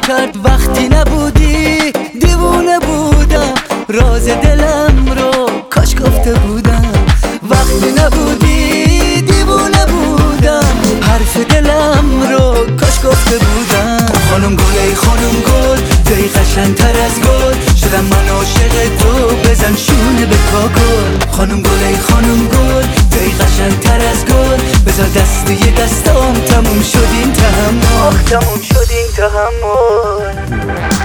کرد وقتی نبودی. دیوونه بودم راز دلم رو کاش گفته بودم. وقتی نبودی دیوونه بودم حرف دلم رو کاش گفته بودم. خانم گل ای خانم گل توی قشنگ‌تر از گل شدم من عاشق تو بزن شونه به کاکل. خانم گل ای خانم گل توی قشنگ‌تر از گل بذار دست یه دستام تموم شد این تحمل. تموم شد این تحمل.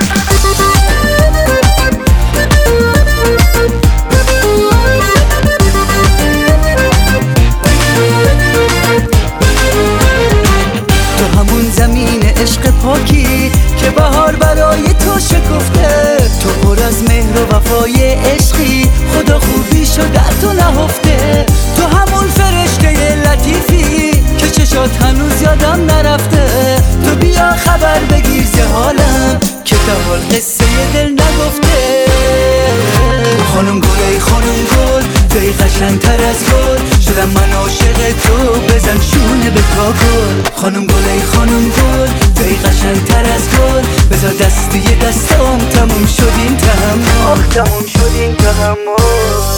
تو همون زمین عشق پاکی که بهار برای تو شکفته. تو پر از مهر و وفای عشقی خدا خوبیشو در تو نهفته. تو همون فرشته لطیفی که چشات هنوز یادم نرفته. تو بیا خبر بگیر ز حالم که تا حال قصه دل نگفته. خانم گل ای خانم گل توی قشنگ‌تر از گل شدم من عاشق تو بزن شونه به کاکل. خانم گل ای خانم گل توی قشنگ‌تر از گل بذار دست یه دستام تموم شد این تحمل. تموم شد این تحمل.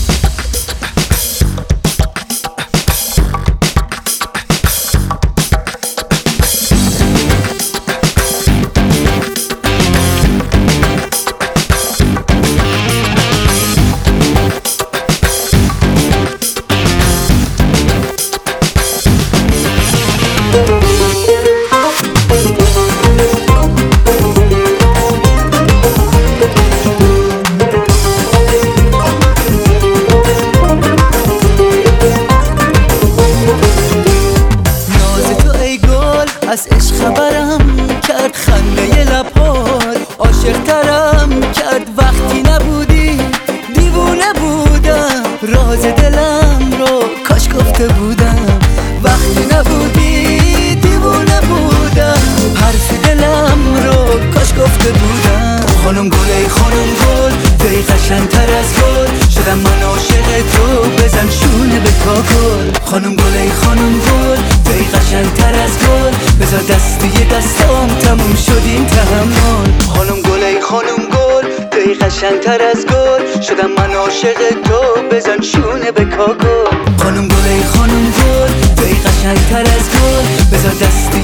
از عشق خبرم کرد خنده لب‌هات. عاشق‌ترم کرد وقتی نبودی. دیوونه بودم راز دلم رو کاش گفته بودم. وقتی نبودی دیوونه بودم حرف دلم رو کاش گفته بودم. خانم گل ای خانم گل توی قشنگ‌تر از گل شدم من عاشق تو بزن شونه به کاکل. خانم گل ای خانم گل توی قشنگ‌تر از گل بذار دست یه دستام تموم شد این تحمل. خانم گل ای خانم گل توی قشنگ‌تر از گل شدم من عاشق تو بزن شونه به کاکل. خانم گل ای خانم گل توی قشنگ‌تر از گل بذار دست